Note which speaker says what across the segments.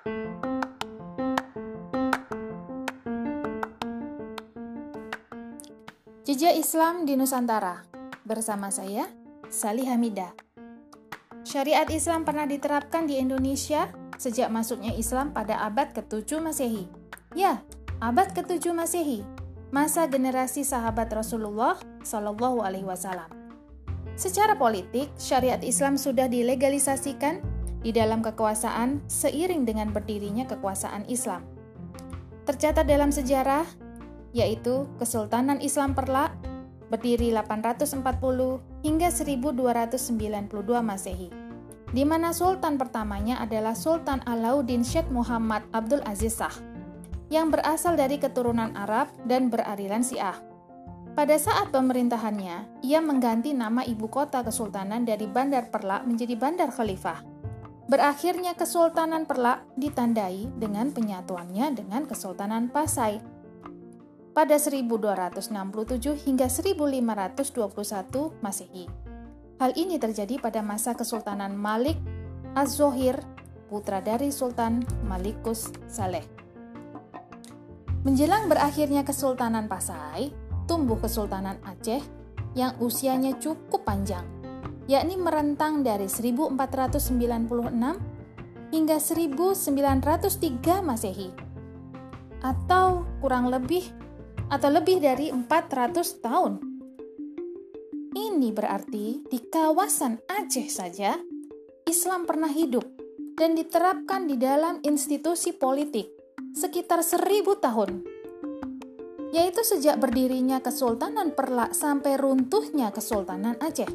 Speaker 1: Jejak Islam di Nusantara. Bersama saya, Sally Hamidah. Syariat Islam pernah diterapkan di Indonesia sejak masuknya Islam pada abad ke-7 Masehi. Ya, abad ke-7 Masehi, masa generasi sahabat Rasulullah Shallallahu Alaihi Wasallam. Secara politik, syariat Islam sudah dilegalisasikan di dalam kekuasaan seiring dengan berdirinya kekuasaan Islam. Tercatat dalam sejarah, yaitu Kesultanan Islam Perlak berdiri 840 hingga 1292 Masehi, di mana sultan pertamanya adalah Sultan Alauddin Syed Muhammad Abdul Aziz Shah, yang berasal dari keturunan Arab dan beraliran Syiah. Pada saat pemerintahannya, ia mengganti nama ibu kota kesultanan dari Bandar Perlak menjadi Bandar Khalifah. Berakhirnya Kesultanan Perlak ditandai dengan penyatuannya dengan Kesultanan Pasai pada 1267 hingga 1521 Masehi. Hal ini terjadi pada masa Kesultanan Malik Az-Zohir, putra dari Sultan Malikus Saleh. Menjelang berakhirnya Kesultanan Pasai, tumbuh Kesultanan Aceh yang usianya cukup panjang, yakni merentang dari 1496 hingga 1903 Masehi, atau lebih dari 400 tahun. Ini berarti di kawasan Aceh saja Islam pernah hidup dan diterapkan di dalam institusi politik sekitar 1000 tahun, yaitu sejak berdirinya Kesultanan Perlak sampai runtuhnya Kesultanan Aceh.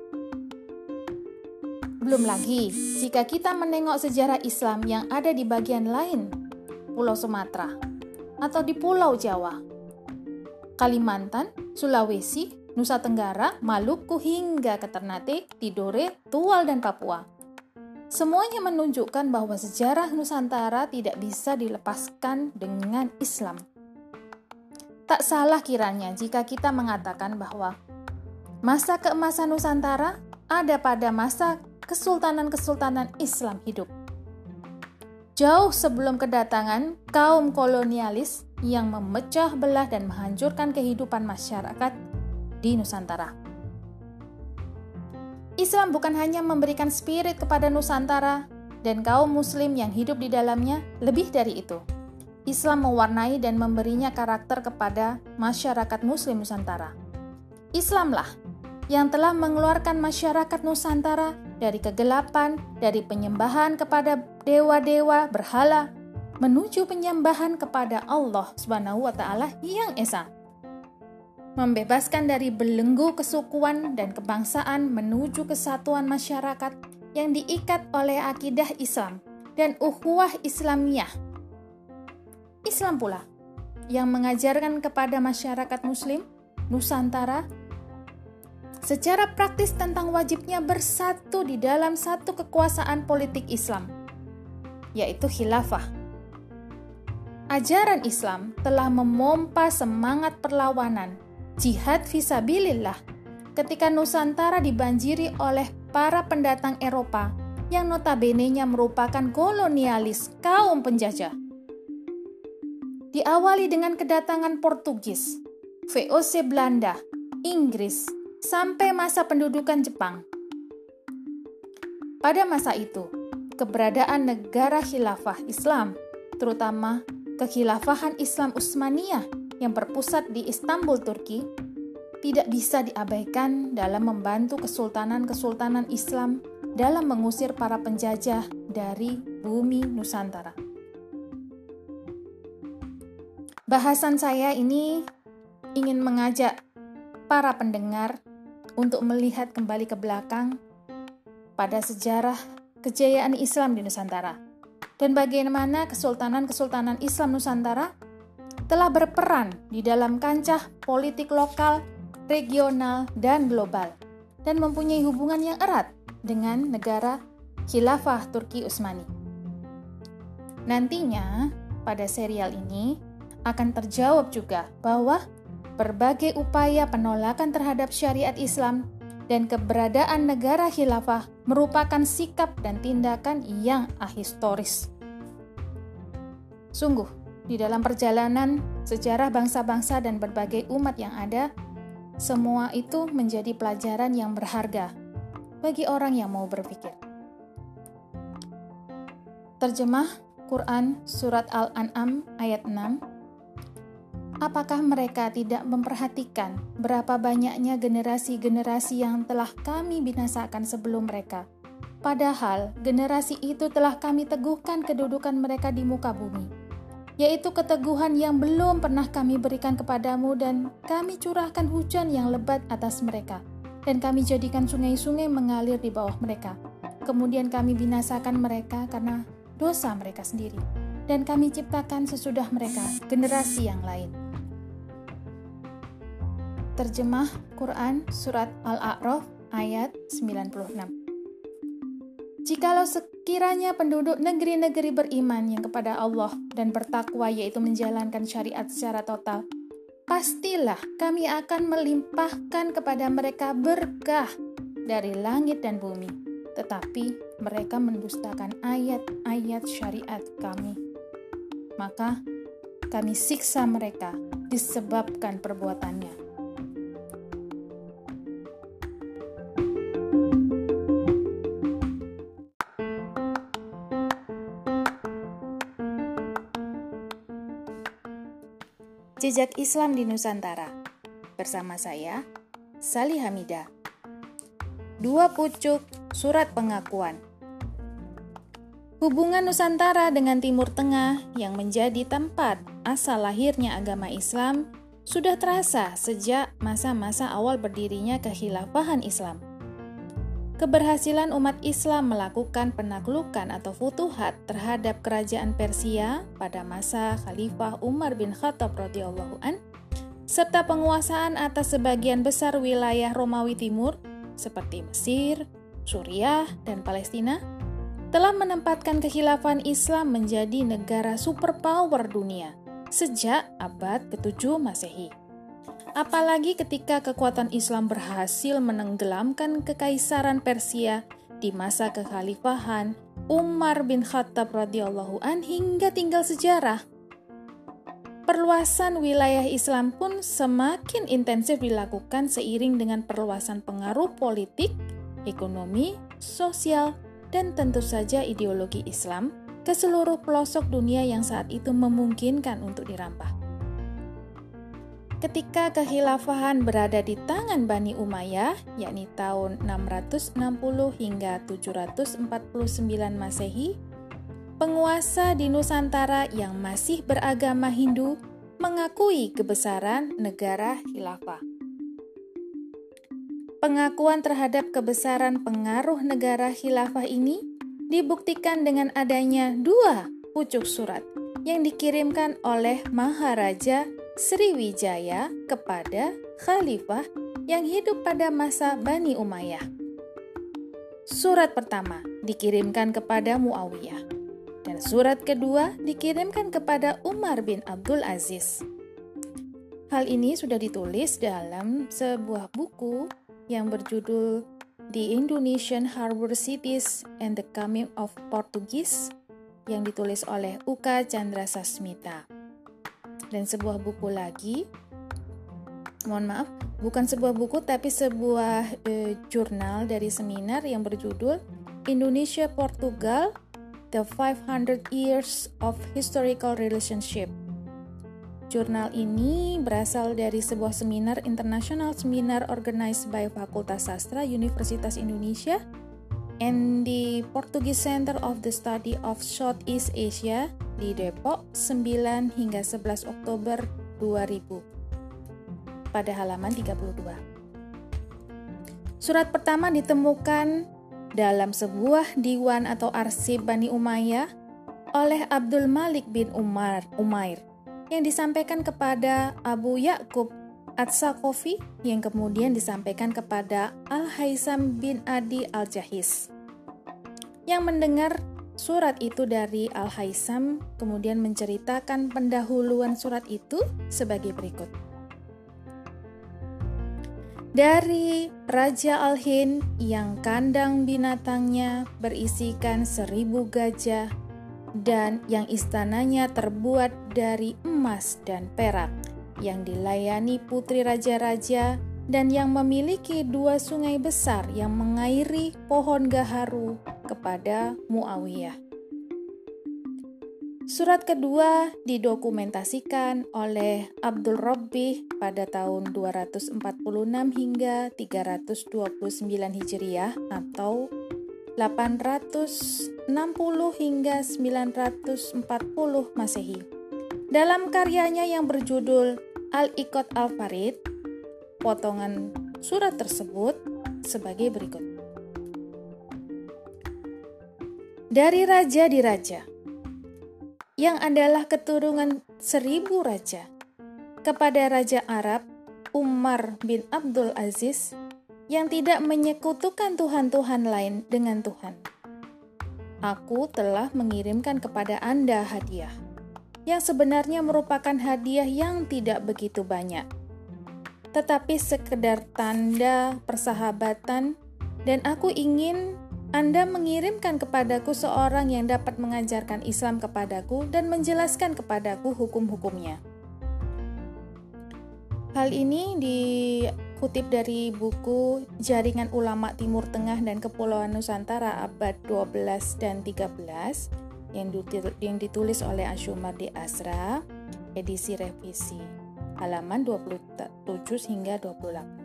Speaker 1: Belum lagi jika kita menengok sejarah Islam yang ada di bagian lain Pulau Sumatera atau di Pulau Jawa, Kalimantan, Sulawesi, Nusa Tenggara, Maluku hingga ke Ternate, Tidore, Tual, dan Papua. Semuanya menunjukkan bahwa sejarah Nusantara tidak bisa dilepaskan dengan Islam. Tak salah kiranya jika kita mengatakan bahwa masa keemasan Nusantara ada pada masa kesultanan-kesultanan Islam hidup, jauh sebelum kedatangan kaum kolonialis yang memecah belah dan menghancurkan kehidupan masyarakat di Nusantara. Islam bukan hanya memberikan spirit kepada Nusantara dan kaum muslim yang hidup di dalamnya, lebih dari itu. Islam mewarnai dan memberinya karakter kepada masyarakat muslim Nusantara. Islamlah yang telah mengeluarkan masyarakat Nusantara dari kegelapan, dari penyembahan kepada dewa-dewa berhala, menuju penyembahan kepada Allah Subhanahu wa Ta'ala yang Esa. Membebaskan dari belenggu kesukuan dan kebangsaan menuju kesatuan masyarakat yang diikat oleh akidah Islam dan ukhuwah Islamiyah. Islam pula yang mengajarkan kepada masyarakat muslim Nusantara secara praktis tentang wajibnya bersatu di dalam satu kekuasaan politik Islam, yaitu khilafah. Ajaran Islam telah memompa semangat perlawanan, jihad fisabilillah, ketika Nusantara dibanjiri oleh para pendatang Eropa yang notabene-nya merupakan kolonialis kaum penjajah. Diawali dengan kedatangan Portugis, VOC Belanda, Inggris, sampai masa pendudukan Jepang. Pada masa itu, keberadaan negara khilafah Islam, terutama kekhilafahan Islam Utsmaniyah yang berpusat di Istanbul, Turki, tidak bisa diabaikan dalam membantu kesultanan-kesultanan Islam dalam mengusir para penjajah dari bumi Nusantara. Bahasan saya ini ingin mengajak para pendengar untuk melihat kembali ke belakang pada sejarah kejayaan Islam di Nusantara dan bagaimana kesultanan-kesultanan Islam Nusantara telah berperan di dalam kancah politik lokal, regional, dan global, dan mempunyai hubungan yang erat dengan negara Khilafah Turki Utsmani. Nantinya, pada serial ini akan terjawab juga bahwa berbagai upaya penolakan terhadap syariat Islam dan keberadaan negara khilafah merupakan sikap dan tindakan yang ahistoris. Sungguh, di dalam perjalanan sejarah bangsa-bangsa dan berbagai umat yang ada, semua itu menjadi pelajaran yang berharga bagi orang yang mau berpikir. Terjemah Quran Surat Al-An'am ayat 6. Apakah mereka tidak memperhatikan berapa banyaknya generasi-generasi yang telah kami binasakan sebelum mereka? Padahal generasi itu telah kami teguhkan kedudukan mereka di muka bumi, yaitu keteguhan yang belum pernah kami berikan kepadamu, dan kami curahkan hujan yang lebat atas mereka, dan kami jadikan sungai-sungai mengalir di bawah mereka. Kemudian kami binasakan mereka karena dosa mereka sendiri, dan kami ciptakan sesudah mereka generasi yang lain. Terjemah Quran Surat Al-A'raf ayat 96. Jikalau sekiranya penduduk negeri-negeri beriman yang kepada Allah dan bertakwa, yaitu menjalankan syariat secara total, pastilah kami akan melimpahkan kepada mereka berkah dari langit dan bumi. Tetapi mereka mendustakan ayat-ayat syariat kami. Maka kami siksa mereka disebabkan perbuatannya. Jejak Islam di Nusantara. Bersama saya, Salih Hamidah. 2 pucuk surat pengakuan. Hubungan Nusantara dengan Timur Tengah yang menjadi tempat asal lahirnya agama Islam sudah terasa sejak masa-masa awal berdirinya kekhilafahan Islam. Keberhasilan umat Islam melakukan penaklukan atau futuhat terhadap kerajaan Persia pada masa Khalifah Umar bin Khattab radhiyallahu an, serta penguasaan atas sebagian besar wilayah Romawi Timur seperti Mesir, Suriah, dan Palestina, telah menempatkan kekhilafan Islam menjadi negara superpower dunia sejak abad ke-7 Masehi. Apalagi ketika kekuatan Islam berhasil menenggelamkan kekaisaran Persia di masa kekhalifahan Umar bin Khattab radhiyallahu an hingga tinggal sejarah. Perluasan wilayah Islam pun semakin intensif dilakukan seiring dengan perluasan pengaruh politik, ekonomi, sosial, dan tentu saja ideologi Islam ke seluruh pelosok dunia yang saat itu memungkinkan untuk dirampah. Ketika kekhilafahan berada di tangan Bani Umayyah, yakni tahun 660 hingga 749 Masehi, penguasa di Nusantara yang masih beragama Hindu mengakui kebesaran negara khilafah. Pengakuan terhadap kebesaran pengaruh negara khilafah ini dibuktikan dengan adanya 2 pucuk surat yang dikirimkan oleh Maharaja Sriwijaya kepada Khalifah yang hidup pada masa Bani Umayyah. Surat pertama dikirimkan kepada Muawiyah, dan surat kedua dikirimkan kepada Umar bin Abdul Aziz. Hal ini sudah ditulis dalam sebuah buku yang berjudul The Indonesian Harbor Cities and the Coming of Portuguese yang ditulis oleh Uka Chandra Sasmita. Dan sebuah buku lagi, bukan sebuah buku tapi sebuah jurnal dari seminar yang berjudul Indonesia Portugal, The 500 Years of Historical Relationship. Jurnal ini berasal dari sebuah seminar international seminar organized by Fakultas Sastra Universitas Indonesia and the Portuguese Center of the Study of Southeast Asia di Depok 9 hingga 11 Oktober 2000 pada halaman 32. Surat pertama ditemukan dalam sebuah diwan atau arsip Bani Umayyah oleh Abdul Malik bin Umair yang disampaikan kepada Abu Ya'qub At-Saqafi yang kemudian disampaikan kepada Al-Haisam bin Adi Al-Jahiz. Yang mendengar surat itu dari Al-Haisam kemudian menceritakan pendahuluan surat itu sebagai berikut. Dari Raja Al-Hind yang kandang binatangnya berisikan 1000 gajah, dan yang istananya terbuat dari emas dan perak, yang dilayani putri raja-raja, dan yang memiliki 2 sungai besar yang mengairi pohon gaharu kepada Muawiyah. Surat kedua didokumentasikan oleh Abdul Rabbih pada tahun 246 hingga 329 Hijriah atau 860 hingga 940 Masehi. Dalam karyanya yang berjudul Al-Iqad Al-Farid, potongan surat tersebut sebagai berikut. Dari raja di raja, yang adalah keturunan 1000 raja, kepada Raja Arab Umar bin Abdul Aziz, yang tidak menyekutukan Tuhan-Tuhan lain dengan Tuhan. Aku telah mengirimkan kepada Anda hadiah, yang sebenarnya merupakan hadiah yang tidak begitu banyak, tetapi sekedar tanda persahabatan, dan aku ingin Anda mengirimkan kepadaku seorang yang dapat mengajarkan Islam kepadaku dan menjelaskan kepadaku hukum-hukumnya. Hal ini dikutip dari buku Jaringan Ulama Timur Tengah dan Kepulauan Nusantara abad 12 dan 13 yang ditulis oleh Asy-Syumardi Azra, edisi revisi, halaman 27 hingga 28.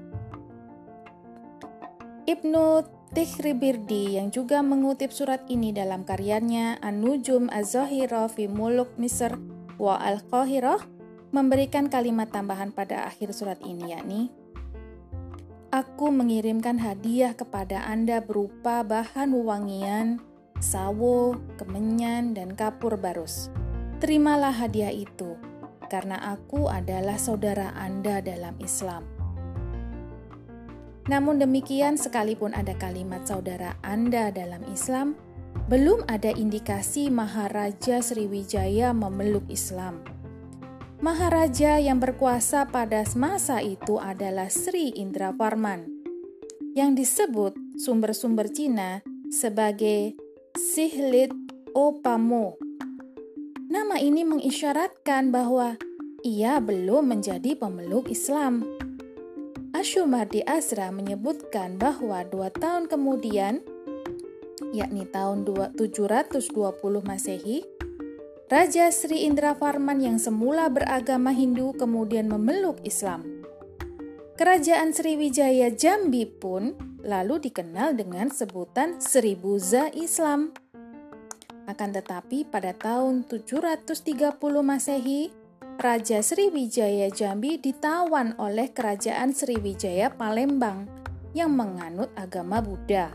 Speaker 1: Ibnu Tikhribirdi yang juga mengutip surat ini dalam karyanya An-Nujum Az-Zahirah fi Muluk Misr wa Al-Qahirah memberikan kalimat tambahan pada akhir surat ini, yakni, aku mengirimkan hadiah kepada Anda berupa bahan wewangian, sawo, kemenyan, dan kapur barus. Terimalah hadiah itu, karena aku adalah saudara Anda dalam Islam. Namun demikian, sekalipun ada kalimat saudara Anda dalam Islam, belum ada indikasi Maharaja Sriwijaya memeluk Islam. Maharaja yang berkuasa pada masa itu adalah Sri Indravarman, yang disebut sumber-sumber Cina sebagai Sihlid Opamo. Nama ini mengisyaratkan bahwa ia belum menjadi pemeluk Islam. Asy-Syumardi Azra menyebutkan bahwa 2 tahun kemudian, yakni tahun 720 Masehi, Raja Sri Indravarman yang semula beragama Hindu kemudian memeluk Islam. Kerajaan Sriwijaya Jambi pun lalu dikenal dengan sebutan Sribuza Islam. Akan tetapi pada tahun 730 Masehi, Raja Sriwijaya Jambi ditawan oleh Kerajaan Sriwijaya Palembang yang menganut agama Buddha.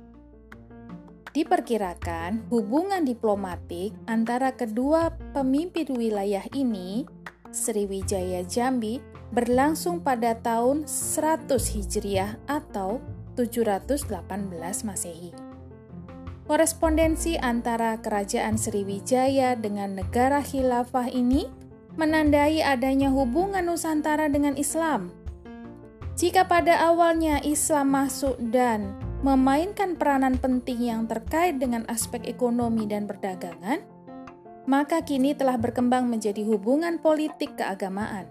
Speaker 1: Diperkirakan hubungan diplomatik antara kedua pemimpin wilayah ini, Sriwijaya Jambi, berlangsung pada tahun 100 Hijriah atau 718 Masehi. Korespondensi antara Kerajaan Sriwijaya dengan negara khilafah ini menandai adanya hubungan Nusantara dengan Islam. Jika pada awalnya Islam masuk dan memainkan peranan penting yang terkait dengan aspek ekonomi dan perdagangan, maka kini telah berkembang menjadi hubungan politik keagamaan.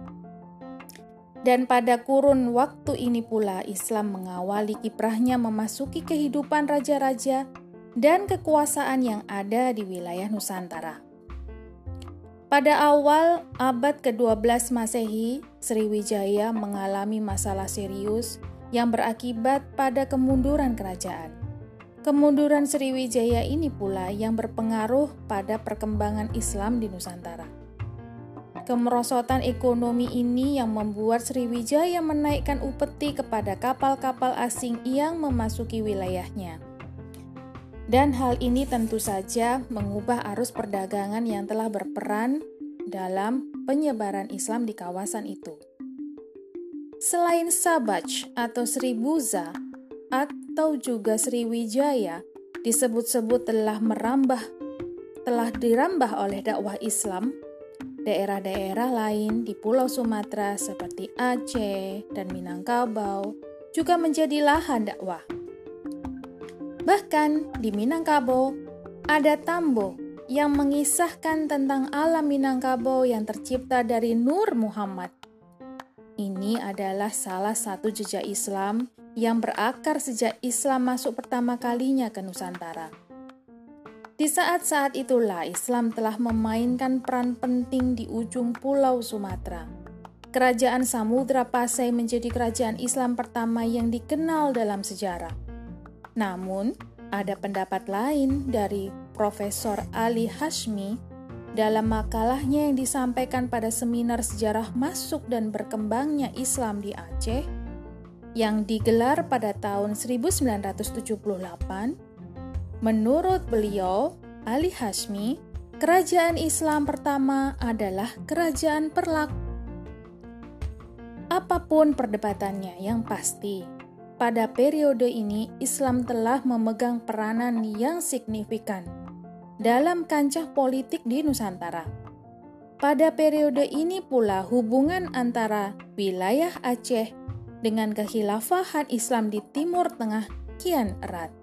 Speaker 1: Dan pada kurun waktu ini pula Islam mengawali kiprahnya memasuki kehidupan raja-raja dan kekuasaan yang ada di wilayah Nusantara. Pada awal abad ke-12 Masehi, Sriwijaya mengalami masalah serius yang berakibat pada kemunduran kerajaan. Kemunduran Sriwijaya ini pula yang berpengaruh pada perkembangan Islam di Nusantara. Kemerosotan ekonomi ini yang membuat Sriwijaya menaikkan upeti kepada kapal-kapal asing yang memasuki wilayahnya. Dan hal ini tentu saja mengubah arus perdagangan yang telah berperan dalam penyebaran Islam di kawasan itu. Selain Sabaj atau Sribuza atau juga Sriwijaya disebut-sebut telah dirambah oleh dakwah Islam, daerah-daerah lain di Pulau Sumatera seperti Aceh dan Minangkabau juga menjadi lahan dakwah. Bahkan di Minangkabau ada Tambo yang mengisahkan tentang alam Minangkabau yang tercipta dari Nur Muhammad. Ini adalah salah satu jejak Islam yang berakar sejak Islam masuk pertama kalinya ke Nusantara. Di saat-saat itulah Islam telah memainkan peran penting di ujung pulau Sumatera. Kerajaan Samudra Pasai menjadi kerajaan Islam pertama yang dikenal dalam sejarah. Namun, ada pendapat lain dari Profesor Ali Hashmi dalam makalahnya yang disampaikan pada seminar sejarah masuk dan berkembangnya Islam di Aceh yang digelar pada tahun 1978. Menurut beliau, Ali Hashmi, kerajaan Islam pertama adalah kerajaan Perlak. Apapun perdebatannya, yang pasti pada periode ini, Islam telah memegang peranan yang signifikan dalam kancah politik di Nusantara. Pada periode ini pula hubungan antara wilayah Aceh dengan kekhilafahan Islam di Timur Tengah kian erat.